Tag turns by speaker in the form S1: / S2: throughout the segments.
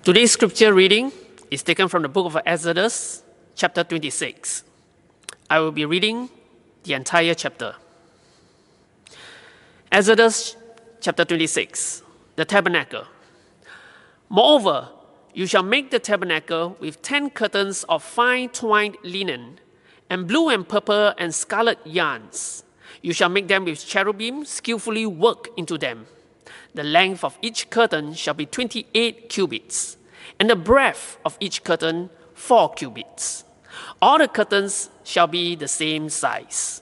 S1: Today's scripture reading is taken from the book of Exodus, chapter 26. I will be reading the entire chapter. Exodus chapter 26, the tabernacle. Moreover, you shall make the tabernacle with 10 curtains of fine twined linen, and blue and purple and scarlet yarns. You shall make them with cherubim skillfully worked into them. The length of each curtain shall be 28 cubits, and the breadth of each curtain 4 cubits. All the curtains shall be the same size.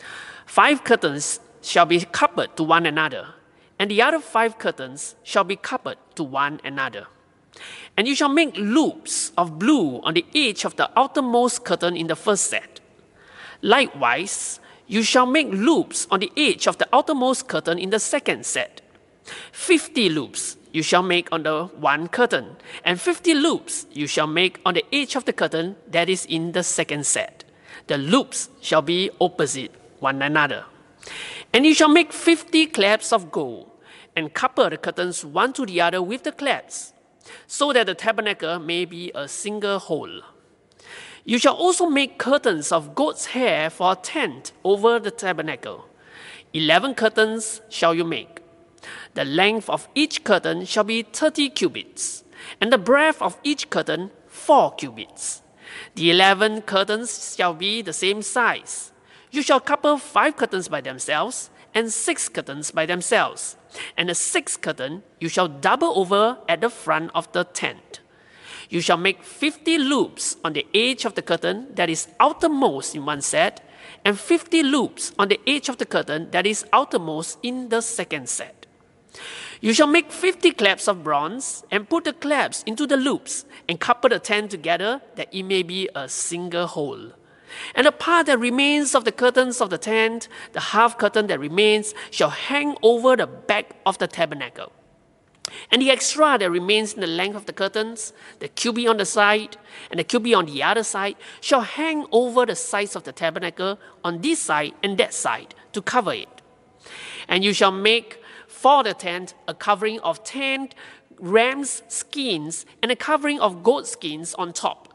S1: 5 curtains shall be coupled to one another, and the other 5 curtains shall be coupled to one another. And you shall make loops of blue on the edge of the outermost curtain in the first set. Likewise, you shall make loops on the edge of the outermost curtain in the second set. 50 loops you shall make on the one curtain, and 50 loops you shall make on the edge of the curtain that is in the second set. The loops shall be opposite one another. And you shall make 50 clasps of gold, and couple the curtains one to the other with the clasps, so that the tabernacle may be a single whole. You shall also make curtains of goat's hair for a tent over the tabernacle. 11 curtains shall you make. The length of each curtain shall be 30 cubits, and the breadth of each curtain 4 cubits. The 11 curtains shall be the same size. You shall couple 5 curtains by themselves, and 6 curtains by themselves. And the 6th curtain you shall double over at the front of the tent. You shall make 50 loops on the edge of the curtain that is outermost in one set, and 50 loops on the edge of the curtain that is outermost in the second set. You shall make 50 clasps of bronze, and put the clasps into the loops, and couple the tent together, that it may be a single whole. And the part that remains of the curtains of the tent, the half curtain that remains, shall hang over the back of the tabernacle. And the extra that remains in the length of the curtains, the cubit on the side, and the cubit on the other side, shall hang over the sides of the tabernacle on this side and that side to cover it. And you shall make for the tent a covering of 10 ram's skins and a covering of goat skins on top.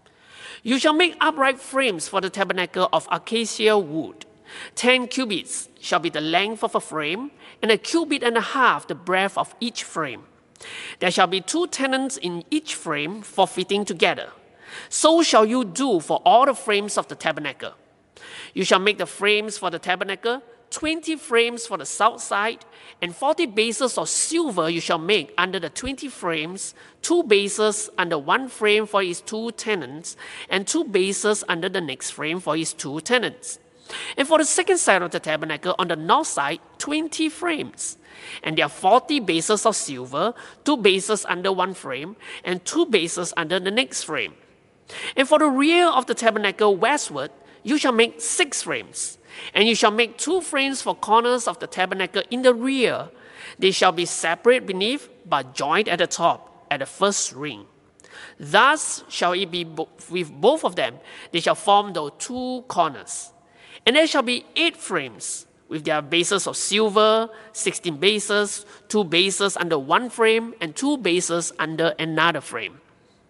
S1: You shall make upright frames for the tabernacle of acacia wood. 10 cubits shall be the length of a frame, and a cubit and a half the breadth of each frame. There shall be 2 tenons in each frame for fitting together. So shall you do for all the frames of the tabernacle. You shall make the frames for the tabernacle, 20 frames for the south side, and 40 bases of silver you shall make under the 20 frames, 2 bases under one frame for its 2 tenons, and 2 bases under the next frame for its 2 tenons. And for the second side of the tabernacle on the north side, 20 frames. And there are 40 bases of silver, 2 bases under one frame, and 2 bases under the next frame. And for the rear of the tabernacle westward, you shall make 6 frames. And you shall make 2 frames for corners of the tabernacle in the rear. They shall be separate beneath, but joined at the top, at the first ring. Thus shall it be with both of them. They shall form the 2 corners. And there shall be 8 frames, with their bases of silver, 16 bases, 2 bases under one frame, and 2 bases under another frame.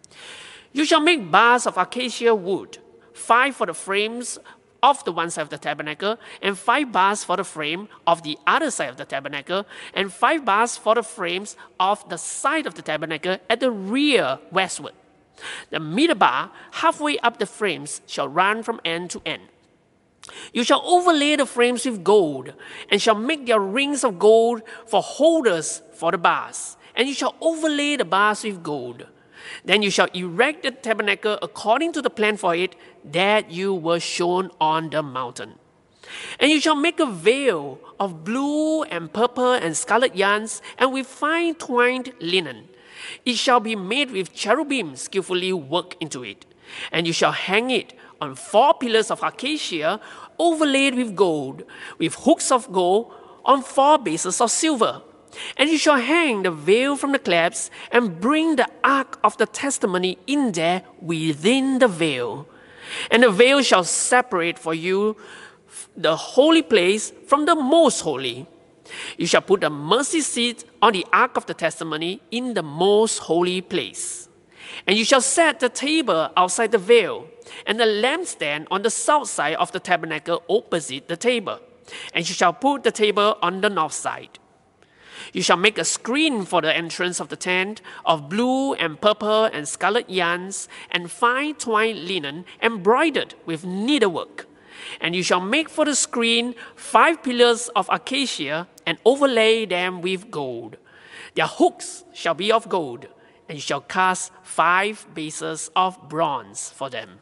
S1: You shall make bars of acacia wood, 5 for the frames of the one side of the tabernacle, and 5 bars for the frame of the other side of the tabernacle, and 5 bars for the frames of the side of the tabernacle at the rear westward. The middle bar, halfway up the frames, shall run from end to end. You shall overlay the frames with gold, and shall make their rings of gold for holders for the bars, and you shall overlay the bars with gold. Then you shall erect the tabernacle according to the plan for it that you were shown on the mountain. And you shall make a veil of blue and purple and scarlet yarns, and with fine twined linen. It shall be made with cherubim skillfully worked into it. And you shall hang it on 4 pillars of acacia overlaid with gold, with hooks of gold on 4 bases of silver. And you shall hang the veil from the clasps, and bring the ark of the testimony in there within the veil. And the veil shall separate for you the holy place from the most holy. You shall put the mercy seat on the ark of the testimony in the most holy place. And you shall set the table outside the veil, and the lampstand on the south side of the tabernacle opposite the table. And you shall put the table on the north side. You shall make a screen for the entrance of the tent of blue and purple and scarlet yarns and fine twined linen embroidered with needlework. And you shall make for the screen 5 pillars of acacia and overlay them with gold. Their hooks shall be of gold, and you shall cast 5 bases of bronze for them.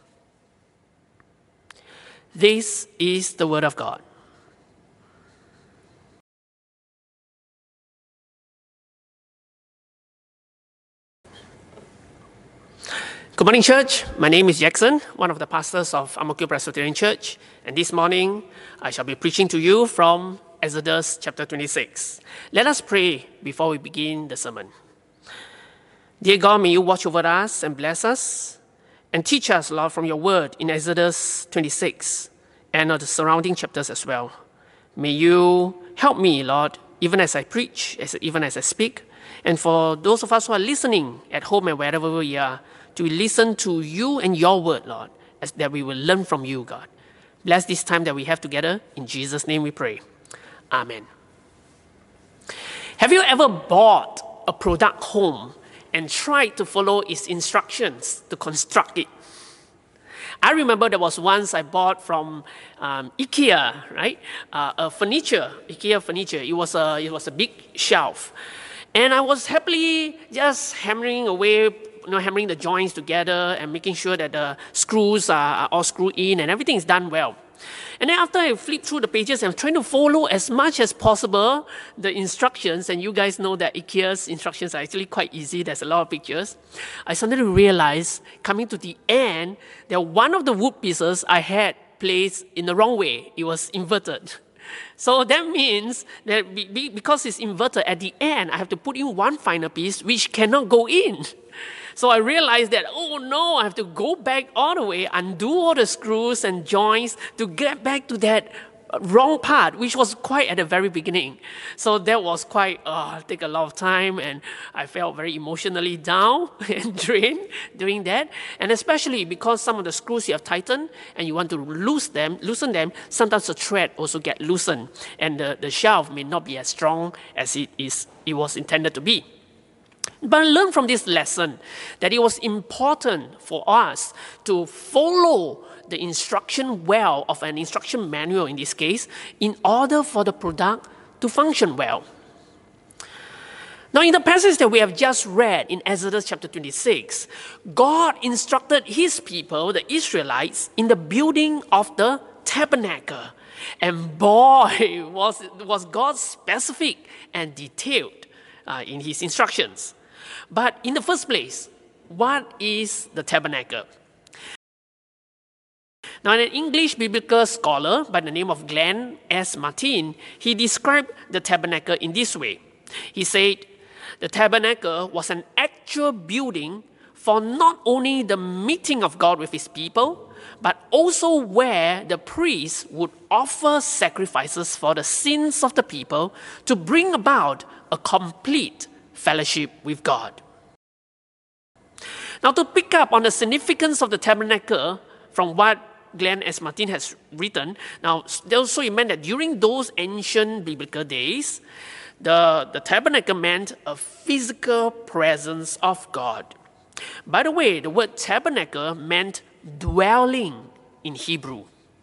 S1: This is the word of God. Good morning, church. My name is Jackson, one of the pastors of Ang Mo Kio Presbyterian Church. And this morning, I shall be preaching to you from Exodus chapter 26. Let us pray before we begin the sermon. Dear God, may you watch over us and bless us and teach us, Lord, from your word in Exodus 26 and the surrounding chapters as well. May you help me, Lord, even as I preach, even as I speak. And for those of us who are listening at home and wherever we are, to listen to you and your word, Lord, as that we will learn from you, God. Bless this time that we have together. In Jesus' name we pray. Amen. Have you ever bought a product home and tried to follow its instructions to construct it? I remember there was once I bought from IKEA, right? IKEA furniture. It was a big shelf. And I was happily just hammering away, hammering the joints together and making sure that the screws are all screwed in and everything is done well. And then after I flipped through the pages and trying to follow as much as possible the instructions, and you guys know that IKEA's instructions are actually quite easy, there's a lot of pictures, I suddenly realized, coming to the end, that one of the wood pieces I had placed in the wrong way. It was inverted. So that means that because it's inverted, at the end, I have to put in one final piece which cannot go in. So I realized that, oh no, I have to go back all the way, undo all the screws and joints to get back to that wrong part, which was quite at the very beginning. So that was quite, take a lot of time, and I felt very emotionally down and drained doing that. And especially because some of the screws you have tightened and you want to loosen them, sometimes the thread also get loosened, and the shelf may not be as strong as it was intended to be. But I learned from this lesson that it was important for us to follow the instruction well of an instruction manual in this case in order for the product to function well. Now, in the passage that we have just read in Exodus chapter 26, God instructed his people, the Israelites, in the building of the tabernacle. And boy, was God specific and detailed in his instructions. But in the first place, what is the tabernacle? Now, an English biblical scholar by the name of Glenn S. Martin, he described the tabernacle in this way. He said, the tabernacle was an actual building for not only the meeting of God with his people, but also where the priests would offer sacrifices for the sins of the people to bring about a complete fellowship with God. Now, to pick up on the significance of the tabernacle from what Glenn S. Martin has written, now, also it meant that during those ancient biblical days, the tabernacle meant a physical presence of God. By the way, the word tabernacle meant dwelling in Hebrew.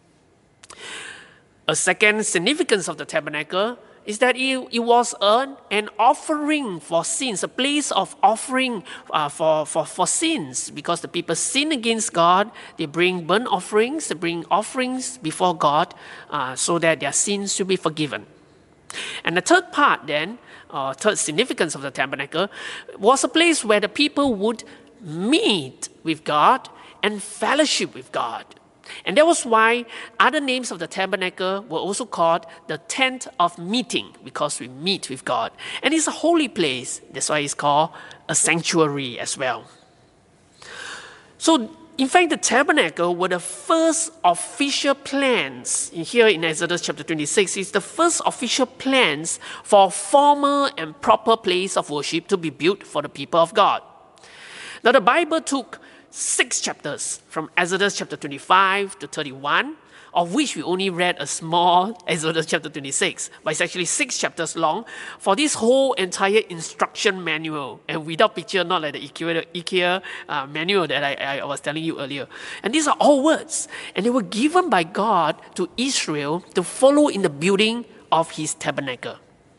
S1: A second significance of the tabernacle is that it was an offering for sins, a place of offering for sins, because the people sin against God. They bring burnt offerings, they bring offerings before God so that their sins should be forgiven. And the third part then, third significance of the tabernacle, was a place where the people would meet with God and fellowship with God. And that was why other names of the tabernacle were also called the tent of meeting, because we meet with God. And it's a holy place. That's why it's called a sanctuary as well. So In fact, the tabernacle were the first official plans. Here in Exodus chapter 26, it's the first official plans for a formal and proper place of worship to be built for the people of God. Now, the Bible took 6 chapters from Exodus chapter 25 to 31, of which we only read a small Exodus chapter 26, but it's actually 6 chapters long for this whole entire instruction manual, and without picture, not like the IKEA manual that I was telling you earlier. And these are all words, and they were given by God to Israel to follow in the building of his tabernacle.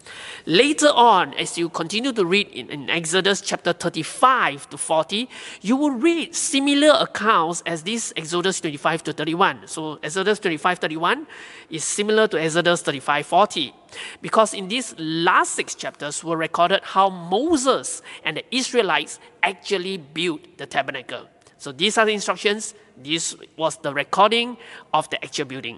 S1: Later on, as you continue to read in Exodus chapter 35 to 40, you will read similar accounts as this Exodus 25 to 31. So Exodus 25:31 is similar to Exodus 35:40. Because in these last 6 chapters were recorded how Moses and the Israelites actually built the tabernacle. So these are the instructions. This was the recording of the actual building.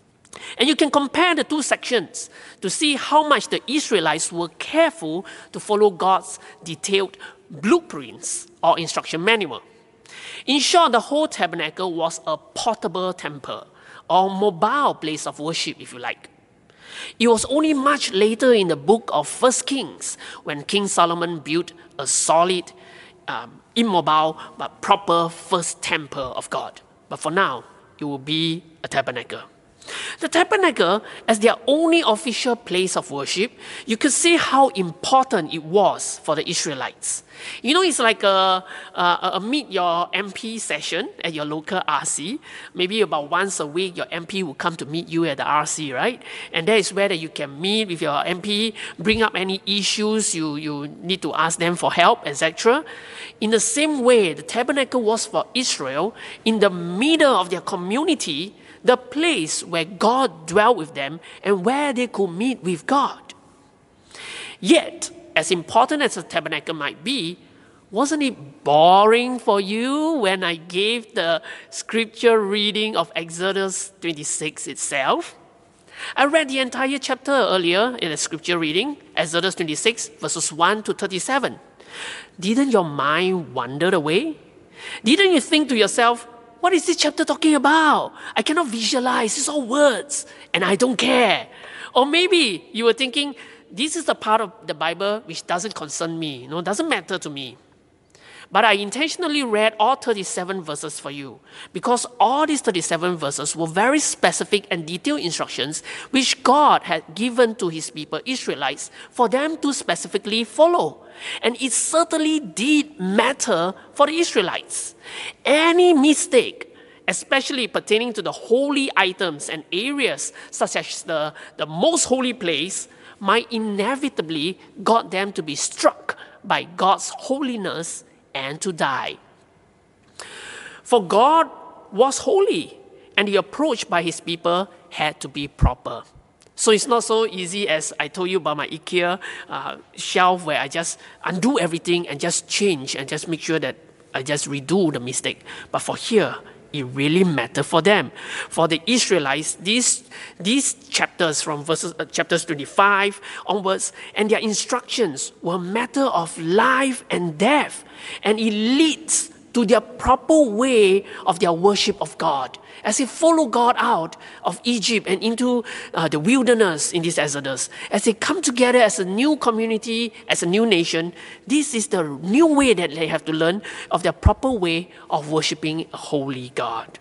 S1: And you can compare the 2 sections to see how much the Israelites were careful to follow God's detailed blueprints or instruction manual. In short, the whole tabernacle was a portable temple or mobile place of worship, if you like. It was only much later in the book of 1 Kings when King Solomon built a solid, immobile, but proper first temple of God. But for now, it will be a tabernacle. The tabernacle, as their only official place of worship, you could see how important it was for the Israelites. You know, it's like a meet your MP session at your local RC. Maybe about once a week, your MP will come to meet you at the RC, right? And that is where that you can meet with your MP, bring up any issues you need to ask them for help, etc. In the same way, the tabernacle was for Israel in the middle of their community, the place where God dwelt with them and where they could meet with God. Yet, as important as the tabernacle might be, wasn't it boring for you when I gave the scripture reading of Exodus 26 itself? I read the entire chapter earlier in the scripture reading, Exodus 26, verses 1 to 37. Didn't your mind wander away? Didn't you think to yourself, what is this chapter talking about? I cannot visualize. It's all words, and I don't care. Or maybe you were thinking, this is the part of the Bible which doesn't concern me, doesn't matter to me. But I intentionally read all 37 verses for you because all these 37 verses were very specific and detailed instructions which God had given to his people, Israelites, for them to specifically follow. And it certainly did matter for the Israelites. Any mistake, especially pertaining to the holy items and areas such as the most holy place, might inevitably got them to be struck by God's holiness and to die. For God was holy, and the approach by his people had to be proper. So it's not so easy as I told you about my IKEA shelf where I just undo everything and just change and just make sure that I just redo the mistake. But for here, it really mattered for them. For the Israelites, these chapters from chapters 25 onwards and their instructions were a matter of life and death. And it leads to their proper way of their worship of God. As they follow God out of Egypt and into the wilderness in this Exodus, as they come together as a new community, as a new nation, this is the new way that they have to learn of their proper way of worshiping a holy God.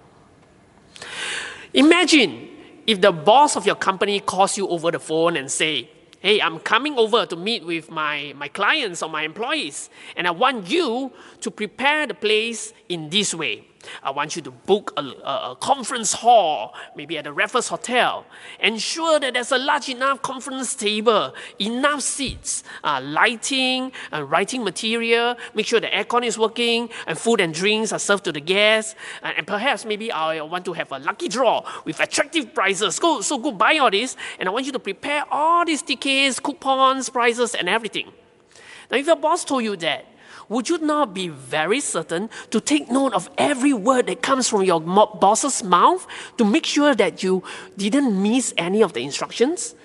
S1: Imagine if the boss of your company calls you over the phone and say, hey, I'm coming over to meet with my clients or my employees, and I want you to prepare the place in this way. I want you to book a conference hall, maybe at the Raffles Hotel. Ensure that there's a large enough conference table, enough seats, lighting, writing material, make sure the aircon is working, and food and drinks are served to the guests. And perhaps maybe I want to have a lucky draw with attractive prizes. Go buy all this, and I want you to prepare all these tickets, coupons, prizes, and everything. Now, if your boss told you that, would you not be very certain to take note of every word that comes from your boss's mouth to make sure that you didn't miss any of the instructions?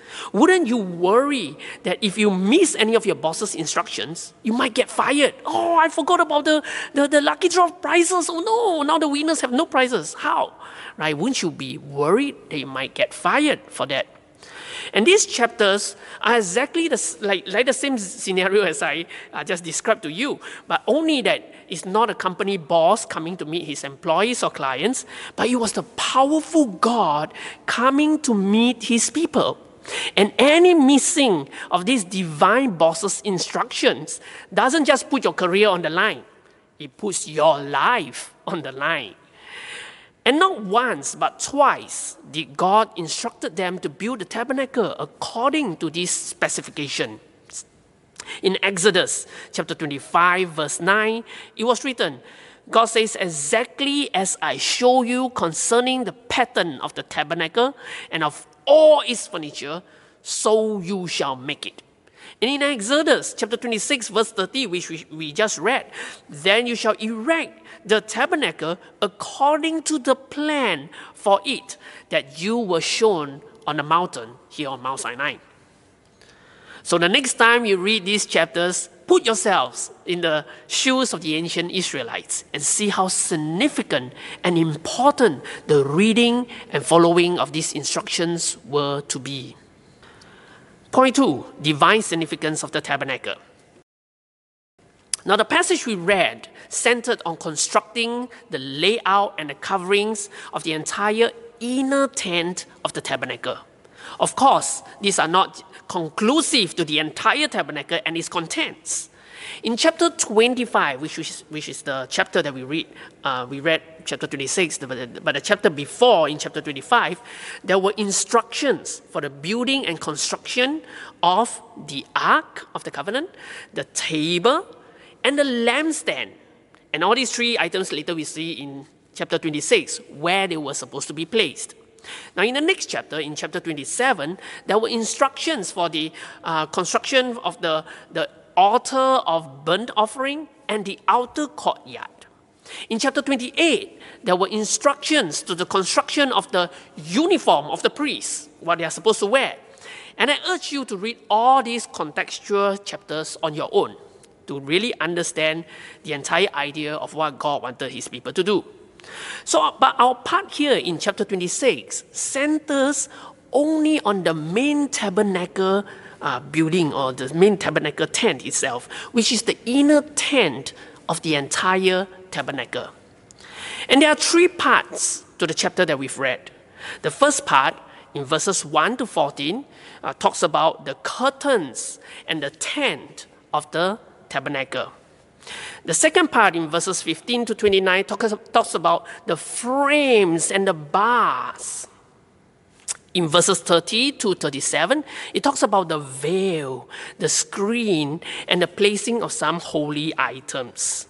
S1: Wouldn't you worry that if you miss any of your boss's instructions, you might get fired? Oh, I forgot about the lucky draw prizes. Oh no, now the winners have no prizes. How? Right? Wouldn't you be worried that you might get fired for that? And these chapters are exactly like the same scenario as I just described to you, but only that it's not a company boss coming to meet his employees or clients, but it was the powerful God coming to meet his people. And any missing of these divine boss's instructions doesn't just put your career on the line, it puts your life on the line. And not once, but twice did God instructed them to build the tabernacle according to these specifications. In Exodus chapter 25, verse 9, it was written, God says, exactly as I show you concerning the pattern of the tabernacle and of all its furniture, so you shall make it. And in Exodus chapter 26, verse 30, which we just read, then you shall erect the tabernacle according to the plan for it that you were shown on the mountain here on Mount Sinai. So the next time you read these chapters, put yourselves in the shoes of the ancient Israelites and see how significant and important the reading and following of these instructions were to be. Point 2, divine significance of the tabernacle. Now the passage we read centered on constructing the layout and the coverings of the entire inner tent of the tabernacle. Of course, these are not conclusive to the entire tabernacle and its contents. In chapter 25, which is the chapter that we read chapter 26, but the chapter before, in chapter 25, there were instructions for the building and construction of the Ark of the Covenant, the table, and the lampstand. And all these three items later we see in chapter 26, where they were supposed to be placed. Now in the next chapter, in chapter 27, there were instructions for the construction of the altar of burnt offering and the outer courtyard. In chapter 28, there were instructions to the construction of the uniform of the priests, what they are supposed to wear. And I urge you to read all these contextual chapters on your own to really understand the entire idea of what God wanted his people to do. So, but our part here in chapter 26 centers only on the main tabernacle building, or the main tabernacle tent itself, which is the inner tent of the entire tabernacle. And there are three parts to the chapter that we've read. The first part, in verses 1 to 14, talks about the curtains and the tent of the tabernacle. The second part, in verses 15 to 29, talks about the frames and the bars. In verses 30 to 37, it talks about the veil, the screen, and the placing of some holy items.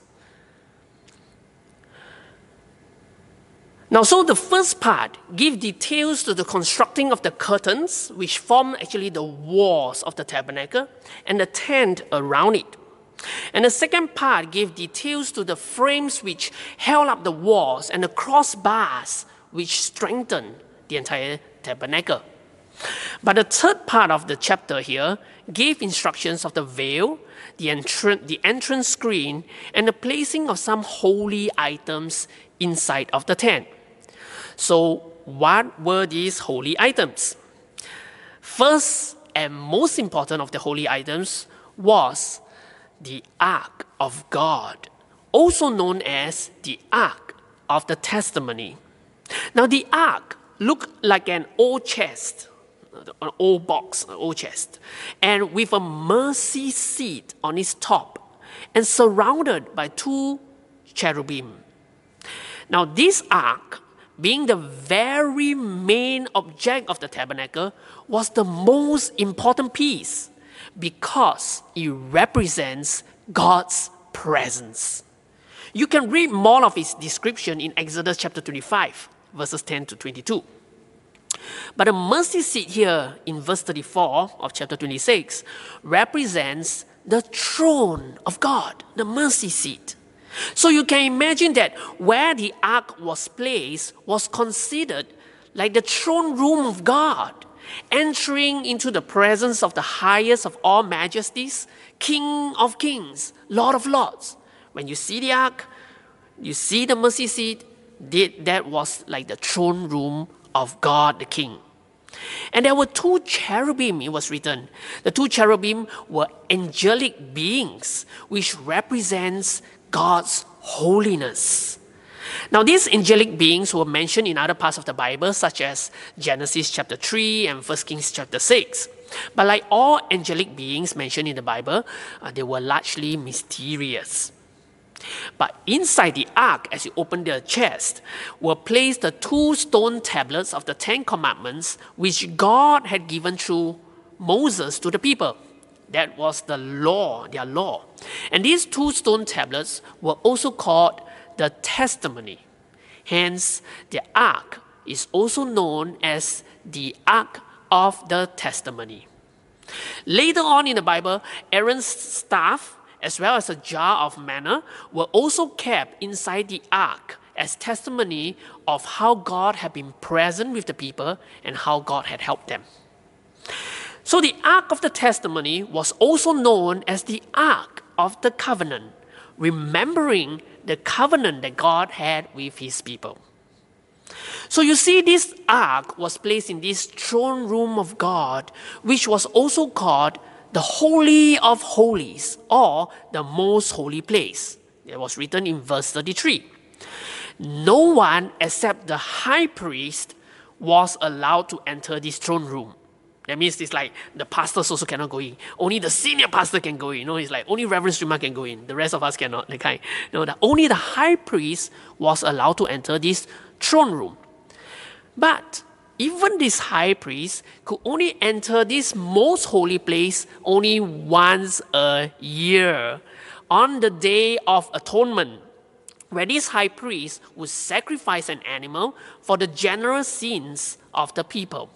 S1: Now, so the first part gives details to the constructing of the curtains, which form actually the walls of the tabernacle, and the tent around it. And the second part gave details to the frames which held up the walls and the crossbars which strengthened the entire tabernacle. But the third part of the chapter here gave instructions of the veil, the entrance screen, and the placing of some holy items inside of the tent. So what were these holy items? First and most important of the holy items was the Ark of God, also known as the Ark of the Testimony. Now the Ark looked like an old chest, an old box, an old chest, and with a mercy seat on its top, and surrounded by two cherubim. Now this Ark, being the very main object of the tabernacle, was the most important piece, because it represents God's presence. You can read more of its description in Exodus chapter 25, verses 10 to 22. But the mercy seat here in verse 34 of chapter 26 represents the throne of God, the mercy seat. So you can imagine that where the ark was placed was considered like the throne room of God. entering into the presence of the highest of all majesties, King of kings, Lord of lords. When you see the ark, you see the mercy seat, that was like the throne room of God the King. And there were two cherubim, it was written. The two cherubim were angelic beings, which represents God's holiness. Now, these angelic beings were mentioned in other parts of the Bible, such as Genesis chapter 3 and 1 Kings chapter 6. But like all angelic beings mentioned in the Bible, they were largely mysterious. But inside the ark, as you open the chest, were placed the two stone tablets of the Ten Commandments, which God had given through Moses to the people. That was the law, their law. And these two stone tablets were also called the testimony. Hence, the ark is also known as the Ark of the Testimony. Later on in the Bible, Aaron's staff, as well as a jar of manna, were also kept inside the ark as testimony of how God had been present with the people and how God had helped them. So the Ark of the Testimony was also known as the Ark of the Covenant, remembering the covenant that God had with his people. So you see, this ark was placed in this throne room of God, which was also called the Holy of Holies, or the Most Holy Place. It was written in verse 33. No one except the high priest was allowed to enter this throne room. That means it's like the pastors also cannot go in. Only the senior pastor can go in. It's like only Reverend Srima can go in. The rest of us cannot. Only the high priest was allowed to enter this throne room. But even this high priest could only enter this most holy place only once a year, on the Day of Atonement, where this high priest would sacrifice an animal for the general sins of the people.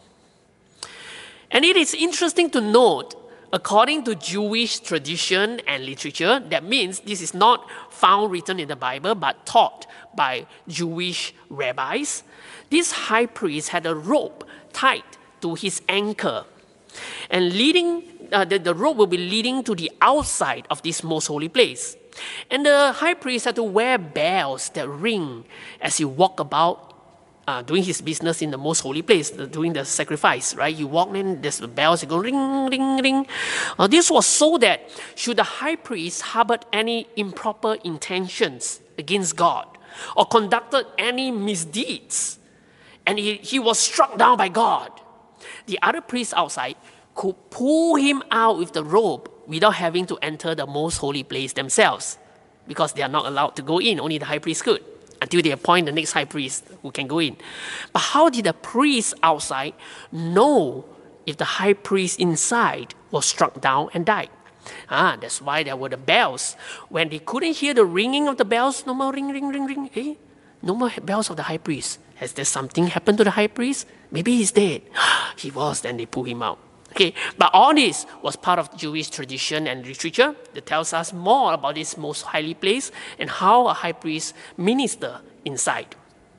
S1: And it is interesting to note, according to Jewish tradition and literature, that means this is not found written in the Bible but taught by Jewish rabbis. This high priest had a rope tied to his ankle, and the rope will be leading to the outside of this most holy place. And the high priest had to wear bells that ring as he walked about doing his business in the most holy place, doing the sacrifice, right? You walk in, there's the bells, you go ring, ring, ring. This was so that should the high priest harbored any improper intentions against God or conducted any misdeeds, and he was struck down by God, the other priests outside could pull him out with the rope without having to enter the most holy place themselves, because they are not allowed to go in, only the high priest could, until they appoint the next high priest who can go in. But how did the priest outside know if the high priest inside was struck down and died? That's why there were the bells. When they couldn't hear the ringing of the bells, no more ring, ring, ring, ring. Hey, no more bells of the high priest. Has there something happened to the high priest? Maybe he's dead. He was, then they pull him out. Okay, but all this was part of Jewish tradition and literature that tells us more about this most highly place and how a high priest ministered inside.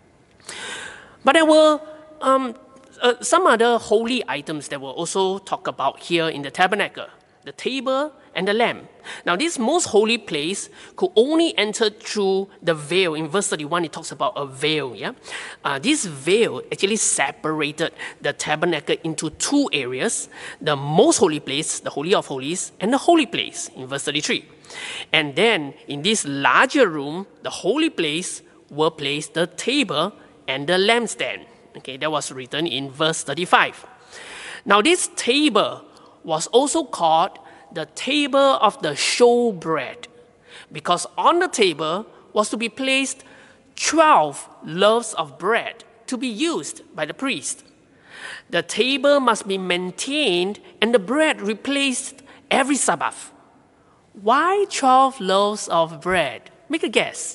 S1: But there were some other holy items that were also talked about here in the tabernacle: the table and the lamp. Now, this most holy place could only enter through the veil. In verse 31, it talks about a veil. This veil actually separated the tabernacle into two areas: the most holy place, the Holy of Holies, and the holy place, in verse 33. And then, in this larger room, the holy place, were placed the table and the lampstand. Okay, that was written in verse 35. Now, this table was also called the table of the showbread, because on the table was to be placed 12 loaves of bread to be used by the priest. The table must be maintained and the bread replaced every Sabbath. Why 12 loaves of bread? Make a guess.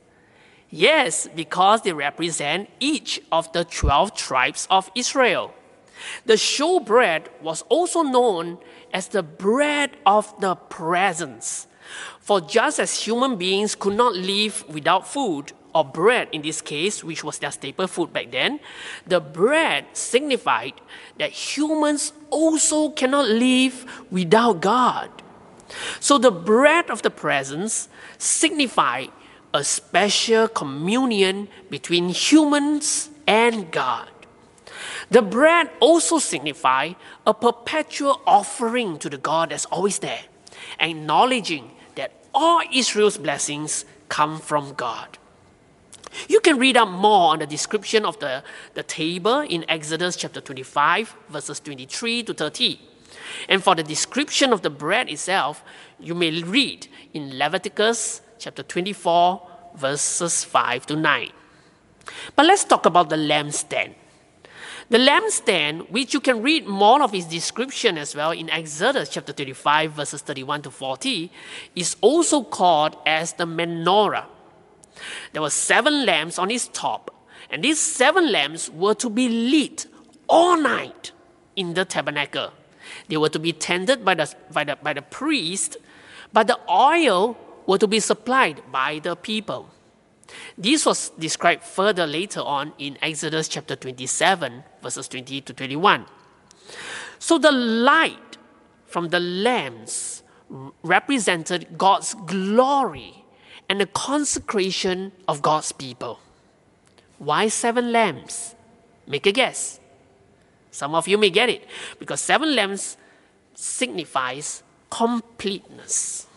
S1: Yes, because they represent each of the 12 tribes of Israel. The showbread was also known as the bread of the presence. For just as human beings could not live without food or bread in this case, which was their staple food back then, the bread signified that humans also cannot live without God. So the bread of the presence signified a special communion between humans and God. The bread also signified a perpetual offering to the God that's always there, acknowledging that all Israel's blessings come from God. You can read up more on the description of the table in Exodus chapter 25, verses 23 to 30. And for the description of the bread itself, you may read in Leviticus chapter 24, verses 5 to 9. But let's talk about the lampstand. The lampstand, which you can read more of its description as well in Exodus chapter 35, verses 31 to 40, is also called as the menorah. There were 7 lamps on its top, and these 7 lamps were to be lit all night in the tabernacle. They were to be tended by the priest, but the oil were to be supplied by the people. This was described further later on in Exodus chapter 27, verses 20 to 21. So the light from the lamps represented God's glory and the consecration of God's people. Why 7 lamps? Make a guess. Some of you may get it, because 7 lamps signifies completeness.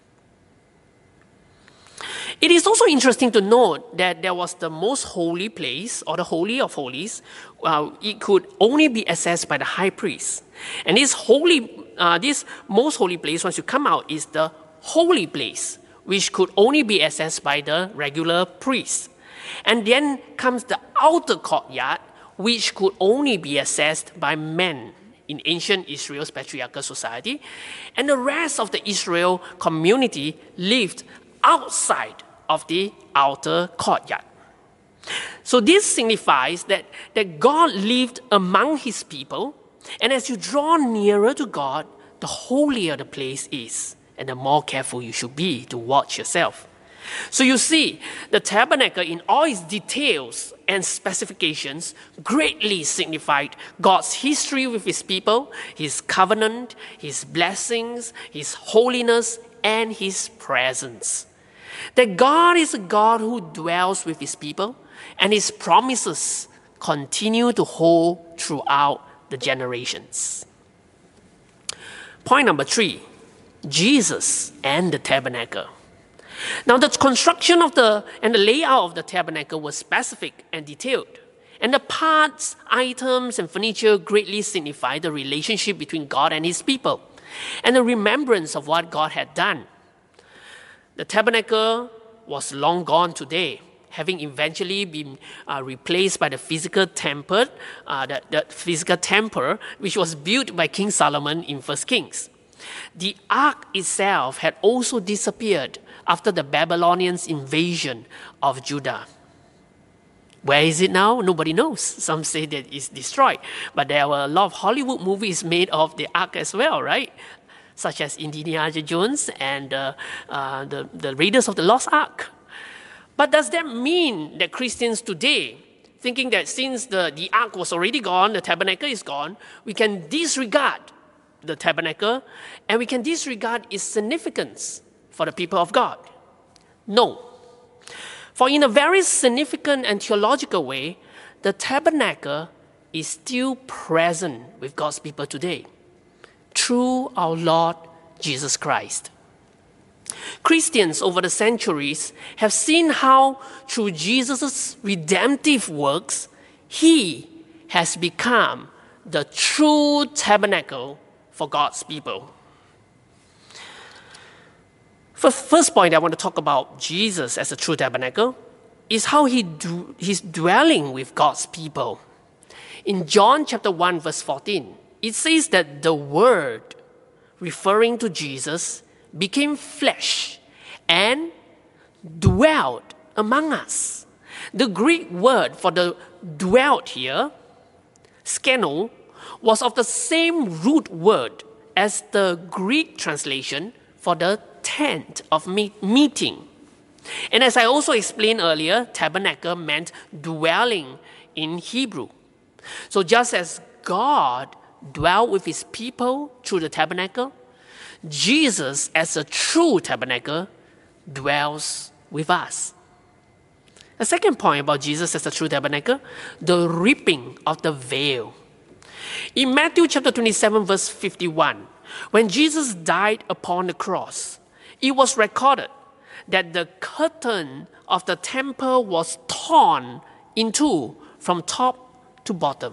S1: It is also interesting to note that there was the most holy place, or the Holy of Holies. It could only be accessed by the high priest. And this most holy place, once you come out, is the holy place, which could only be accessed by the regular priest. And then comes the outer courtyard, which could only be accessed by men in ancient Israel's patriarchal society. And the rest of the Israel community lived outside of the outer courtyard. So this signifies that God lived among his people, and as you draw nearer to God, the holier the place is, and the more careful you should be to watch yourself. So you see, the tabernacle in all its details and specifications greatly signified God's history with his people, his covenant, his blessings, his holiness, and his presence. That God is a God who dwells with his people, and his promises continue to hold throughout the generations. Point number 3, Jesus and the tabernacle. Now the construction and the layout of the tabernacle was specific and detailed, and the parts, items, and furniture greatly signify the relationship between God and his people, and the remembrance of what God had done. The tabernacle was long gone today, having eventually been replaced by the physical temple, which was built by King Solomon in 1 Kings. The ark itself had also disappeared after the Babylonians' invasion of Judah. Where is it now? Nobody knows. Some say that it's destroyed. But there were a lot of Hollywood movies made of the ark as well, right? Such as Indiana Jones and the Raiders of the Lost Ark. But does that mean that Christians today, thinking that since the ark was already gone, the tabernacle is gone, we can disregard the tabernacle and we can disregard its significance for the people of God? No. For in a very significant and theological way, the tabernacle is still present with God's people today through our Lord Jesus Christ. Christians over the centuries have seen how through Jesus' redemptive works, he has become the true tabernacle for God's people. First point I want to talk about Jesus as a true tabernacle is how he's dwelling with God's people. In John chapter 1 verse 14, it says that the Word, referring to Jesus, became flesh and dwelt among us. The Greek word for the dwelt here, skeno, was of the same root word as the Greek translation for the tent of meeting. And as I also explained earlier, tabernacle meant dwelling in Hebrew. So just as God dwelt with his people through the tabernacle, Jesus, as a true tabernacle, dwells with us. The second point about Jesus as a true tabernacle, the ripping of the veil. In Matthew chapter 27, verse 51, when Jesus died upon the cross, it was recorded that the curtain of the temple was torn in two from top to bottom.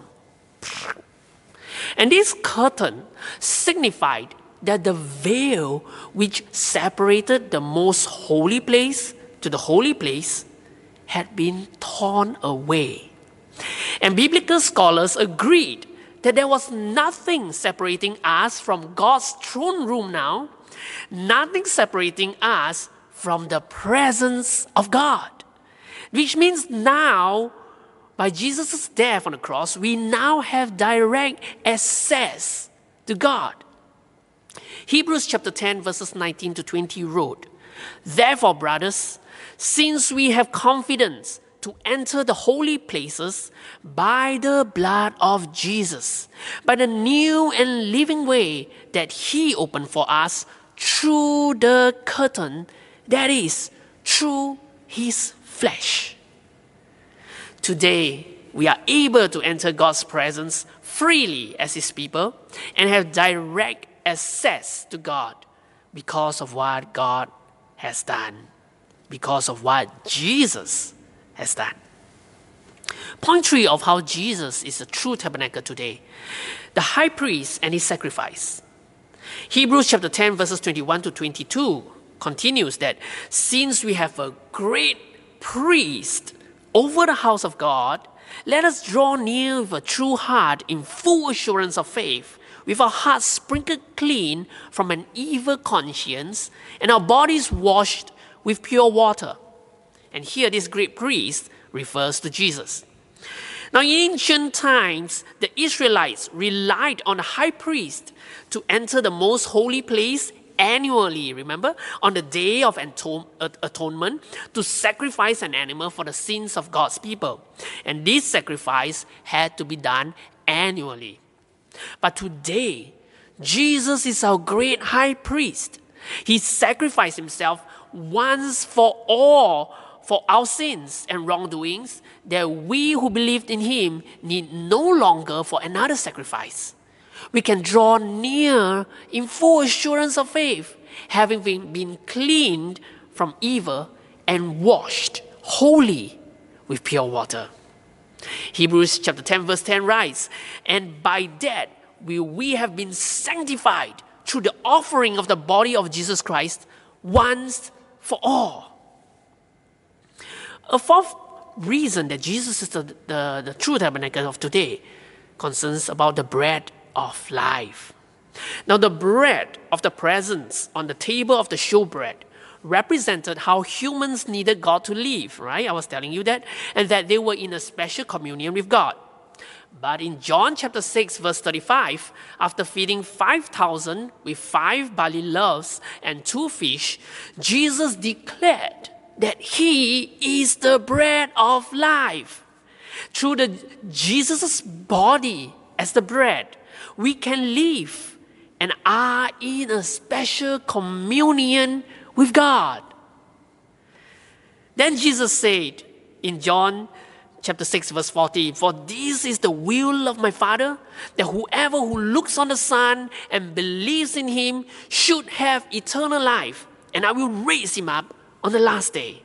S1: And this curtain signified that the veil which separated the most holy place to the holy place had been torn away. And biblical scholars agreed that there was nothing separating us from God's throne room now, nothing separating us from the presence of God. Which means now, by Jesus' death on the cross, we now have direct access to God. Hebrews chapter 10 verses 19 to 20 wrote, "Therefore, brothers, since we have confidence to enter the holy places by the blood of Jesus, by the new and living way that he opened for us through the curtain, that is, through his flesh." Today, we are able to enter God's presence freely as his people and have direct access to God because of what God has done, because of what Jesus has done. Point 3 of how Jesus is a true tabernacle today, the high priest and his sacrifice. Hebrews chapter 10 verses 21 to 22 continues that since we have a great priest over the house of God, let us draw near with a true heart in full assurance of faith, with our hearts sprinkled clean from an evil conscience and our bodies washed with pure water. And here this great priest refers to Jesus. Now in ancient times, the Israelites relied on the high priest to enter the most holy place annually, remember, on the day of atonement, to sacrifice an animal for the sins of God's people. And this sacrifice had to be done annually. But today, Jesus is our great high priest. He sacrificed himself once for all for our sins and wrongdoings, that we who believed in him need no longer for another sacrifice. We can draw near in full assurance of faith, having been cleaned from evil and washed wholly with pure water. Hebrews chapter 10 verse 10 writes, "And by that we have been sanctified through the offering of the body of Jesus Christ once for all." A fourth reason that Jesus is the true tabernacle of today concerns about the bread of life. Now, the bread of the presence on the table of the showbread represented how humans needed God to live, right? I was telling you that, and that they were in a special communion with God. But in John chapter 6 verse 35, after feeding 5,000 with 5 barley loaves and 2 fish, Jesus declared that he is the bread of life. Through Jesus' body as the bread, we can live and are in a special communion with God. Then Jesus said in John chapter 6 verse 40, "For this is the will of my Father, that whoever who looks on the Son and believes in him should have eternal life, and I will raise him up on the last day."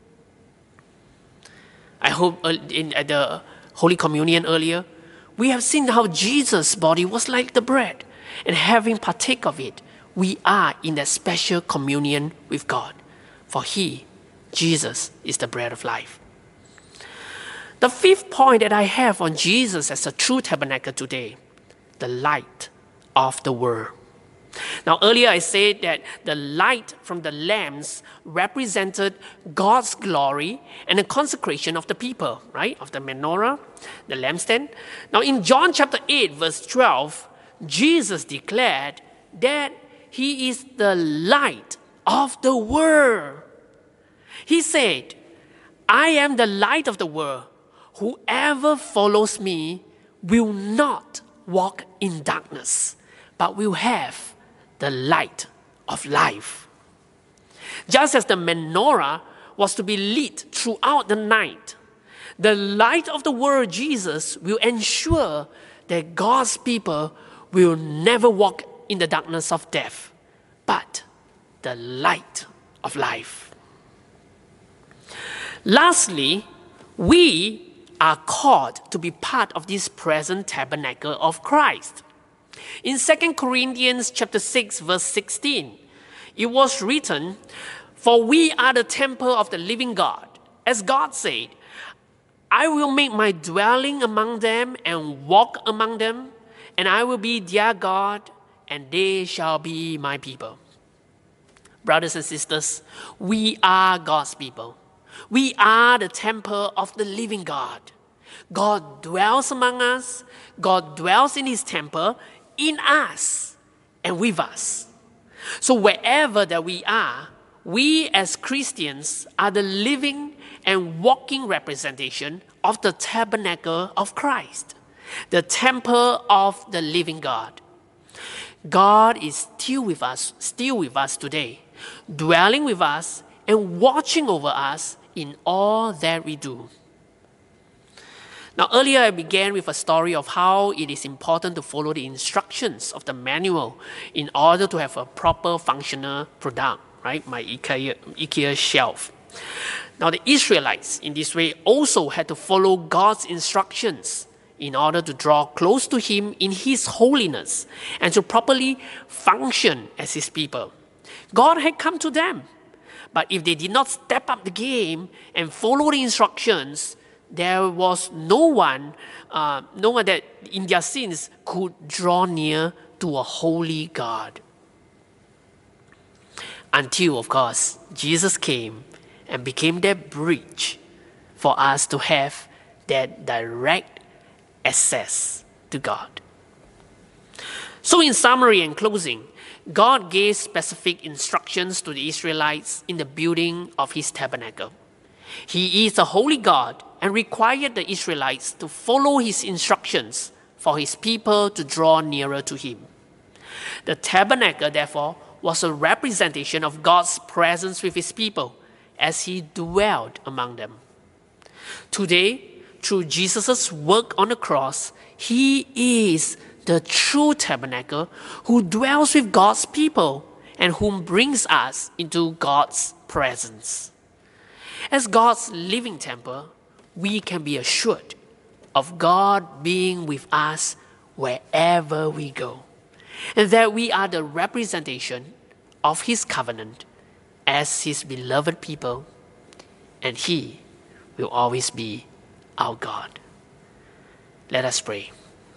S1: I hope at the Holy Communion earlier, we have seen how Jesus' body was like the bread, and having partake of it, we are in that special communion with God. For he, Jesus, is the bread of life. The fifth point that I have on Jesus as a true tabernacle today, the light of the world. Now, earlier I said that the light from the lamps represented God's glory and the consecration of the people, right? Of the menorah, the lampstand. Now, in John chapter 8, verse 12, Jesus declared that he is the light of the world. He said, I am the light of the world. Whoever follows me will not walk in darkness, but will have the light of life. Just as the menorah was to be lit throughout the night, the light of the world, Jesus, will ensure that God's people will never walk in the darkness of death, but the light of life. Lastly, we are called to be part of this present tabernacle of Christ. In 2 Corinthians chapter 6, verse 16, it was written, "For we are the temple of the living God. As God said, I will make my dwelling among them and walk among them, and I will be their God, and they shall be my people." Brothers and sisters, we are God's people. We are the temple of the living God. God dwells among us. God dwells in His temple, in us, and with us. So wherever that we are, we as Christians are the living and walking representation of the tabernacle of Christ, the temple of the living God. God is still with us today, dwelling with us and watching over us in all that we do. Now, earlier I began with a story of how it is important to follow the instructions of the manual in order to have a proper functional product, right? My IKEA shelf. Now, the Israelites in this way also had to follow God's instructions in order to draw close to Him in His holiness and to properly function as His people. God had come to them, but if they did not step up the game and follow the instructions, there was no one that in their sins could draw near to a holy God. Until, of course, Jesus came and became that bridge for us to have that direct access to God. So in summary and closing, God gave specific instructions to the Israelites in the building of His tabernacle. He is a holy God and required the Israelites to follow His instructions for His people to draw nearer to Him. The tabernacle, therefore, was a representation of God's presence with His people as He dwelled among them. Today, through Jesus' work on the cross, He is the true tabernacle who dwells with God's people and whom brings us into God's presence. As God's living temple, we can be assured of God being with us wherever we go, and that we are the representation of His covenant as His beloved people, and He will always be our God. Let us pray.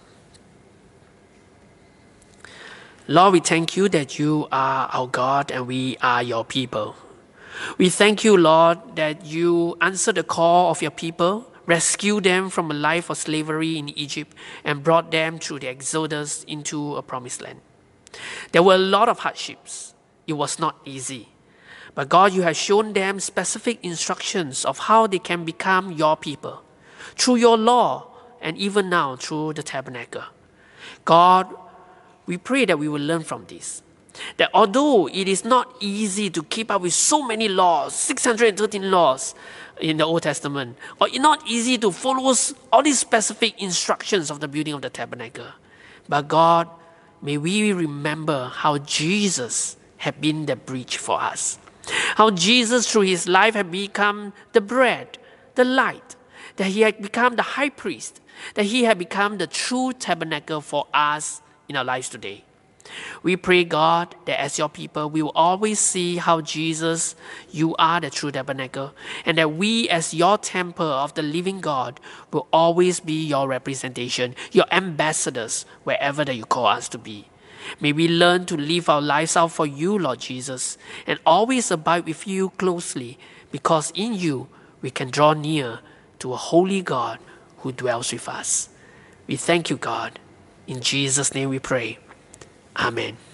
S1: Lord, we thank You that You are our God and we are Your people. We thank You, Lord, that You answered the call of Your people, rescued them from a life of slavery in Egypt, and brought them through the exodus into a promised land. There were a lot of hardships. It was not easy. But God, You have shown them specific instructions of how they can become Your people through Your law and even now through the tabernacle. God, we pray that we will learn from this. That although it is not easy to keep up with so many laws, 613 laws in the Old Testament, or it's not easy to follow all these specific instructions of the building of the tabernacle. But God, may we remember how Jesus had been the bridge for us. How Jesus, through His life, had become the bread, the light, that He had become the high priest, that He had become the true tabernacle for us in our lives today. We pray, God, that as Your people, we will always see how Jesus, You are the true tabernacle, and that we as Your temple of the living God will always be Your representation, Your ambassadors, wherever that You call us to be. May we learn to live our lives out for You, Lord Jesus, and always abide with You closely, because in You we can draw near to a holy God who dwells with us. We thank You, God. In Jesus' name we pray. Amen.